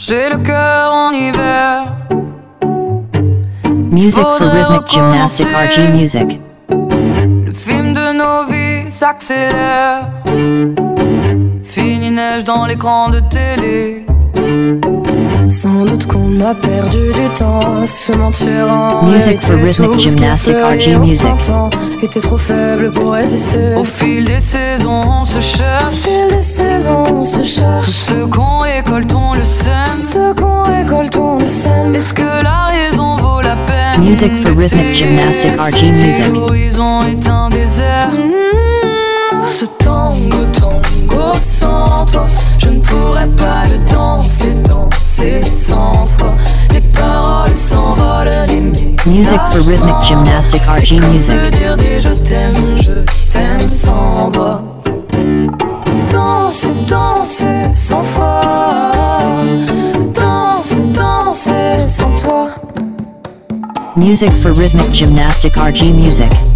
J'ai le cœur en hiver. Music for rhythmic gymnastic RG Music. Le film de nos vies s'accélère. Fini neige dans l'écran de télé. Sans doute qu'on a perdu du temps à se mentir en Music for rhythmic gymnastic RG Music. Était trop faible pour résister. Au fil des saisons on se cherche. Au fil des saisons on se cherche. Tout ce qu'on récolte on le sème. Tout ce qu'on récolte on le sème. Est-ce que la raison vaut la peine? Music for rhythmic gymnastic RG Music. L'horizon est un désert. Ce tango sans toi, je ne pourrais pas le danser sans foi. Les paroles s'envolent, les messages. Music for rhythmic gymnastic RG Music. Se dire des je t'aime sans voix. Danser sans foi. Danser sans toi. Music for rhythmic gymnastic RG Music.